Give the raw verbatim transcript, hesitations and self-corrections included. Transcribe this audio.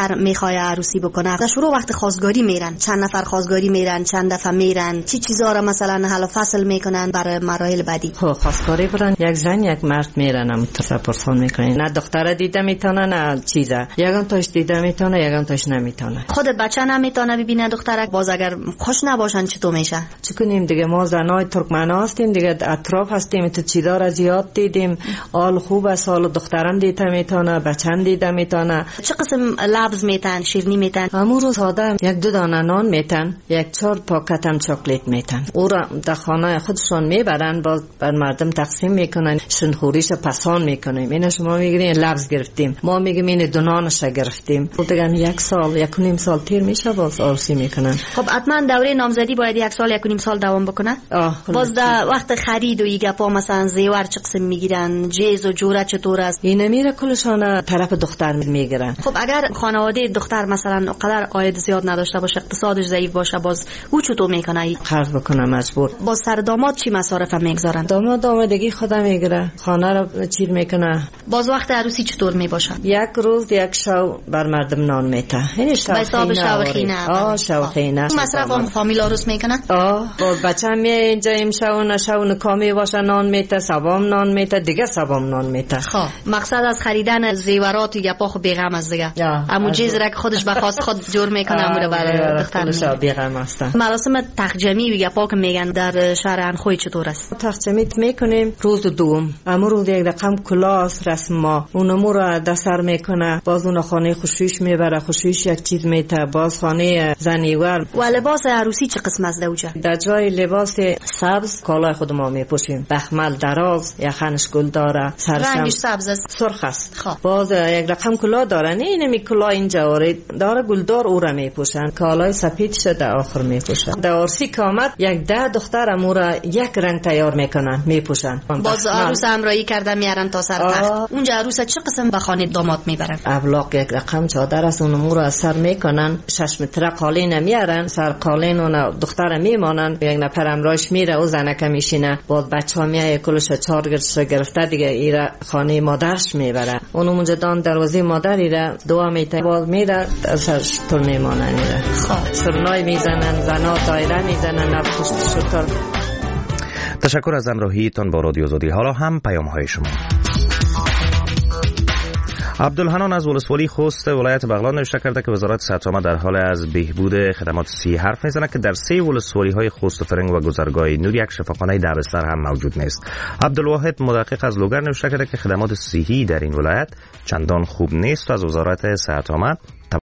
دختر میخواد عروسی بکنه، در شروع وقت خواستگاری میرن، چند نفر خواستگاری میرن، چند دفعه میرن، چی چیزا رو مثلا حل و فصل میکنن برای مراحل بعدی؟ خب خواستگاری برن یک زن یک مرد میرن، هم تپرسون میکنن، نه دختر دیده میتونه نه چیزا، یگان تاش دیده میتونه یگان تاش نمیتونه. خود بچه نمیتونه ببینه دخترک، باز اگر خوش نباشن چطور میشه؟ چه کنیم دیگه، ما زنای ترکمن هستیم دیگه، اطراف هستیم، تو چیزا را زیاد دیدیم. آل خوب است، حال دخترم دیده میتونه، بچه‌م دیده میتونه. چه قسم لبز میتن، شیرینی میتن؟ امور رو ساده یک دو دانه نان میتن، یک چهار پاکت هم چاکلیت میتن، او را در خانه خودشون میبرن، باز بر مردم تقسیم میکنن، شنخوریش پسان میکنیم. اینا شما میگین لبز گرفتیم، ما میگیم این دونانش گرفتیم. دیگه یک سال یک و نیم سال تیر میشه، باز عروسی میکنن. خب حتما دوره نامزدی باید یک سال یک و نیم سال دوام بکنه. باز در وقت خرید و این گپا مثلا زیور چه قسم میگیرن، جیز و جوره چطور است؟ این میره کلشان طرف دختر میگیرن. خب اگر خانواده دختر مثلا قدر عاید زیاد نداشته باشه، اقتصادش ضعیف باشه، باز او چطور میکنه؟ قرض بکنه مجبور. باز سر داماد چی مصارف میگذارن؟ داماد آمدگی خودم میگیره، خانه رو چیر میکنه. باز وقت عروسی چطور میباشه؟ یک روز یک شو بر مردم نان میته، این شو حساب شوخینه. آه شوخینه. مصرف هم فامیل عروس میکنه. آه باز بچه‌م می اینجا امشو نشو کامی باشه نان میته، سبام نان میته، دیگه سبام نان میته. خب مقصد از خریدن زیورات و گپا خو بیغم از دیگه. همون چیز را که خودش بخواست خود جور میکنه، امور برای دختر بیغم است. مراسم تقجمی و گپا که میگن در شهر انخوی چطور است؟ تقجمی میکنیم روز دوم، امور روز یک رقم کلاس رسم ما اون امور را دستر میکنه، باز اون خانه خوشیش میبره، خوشیش یک چیز میته، باز خانه زنیور. و لباس عروسی چه قسم است دوجا؟ در جای لباس سبز کالای خود ما میپوشیم، بخمل دراز، یخنش گل داره، رنگش سبز است، سرخ است. خب باز یک رقم کلا داره، نه اینمی کلا اینجا داره گلدار او را میپوشن، کالای سفید شده آخر میپوشن. در عرسی که آمد یک ده دختر امورا یک رنگ تیار میکنن میپوشن. باز عروس همراهی کرده میارن تا سر تخت. اونجا عروس چه قسم به خانه داماد میبرن؟ ابلاغ یک رقم چادر است، اون امورا از سر میکنن، شش متر قالین میارن، سر قالین اون دختر میمانن، یک نفر امراهش میره و زنک میشینه، باز بچه‌ها میای کلش چهار گرش گرفته دیگه ایرا خانه مادرش میبره، اون اونجا دان دروازه مادر ایرا دعا میته، باز میره سرش تر میمانن ایرا. خب سرنای میزنن، زنا دایره میزنن، نفس شطور. تشکر از همراهیتان با رادیو آزادی. حالا هم پیام های شما. عبدالحنان از ولسوالی خوست ولایت بغلان نوشته کرده که وزارت صحت عامه در حال از بهبود خدمات صحی حرف میزنه که در سه ولسوالی های خوست و فرنگ و گذرگاه نور یک شفاخانه در بستر هم موجود نیست. عبدالواحد محقق از لوگر نوشته کرده که خدمات صحی در این ولایت چندان خوب نیست و از وزارت صحت عامه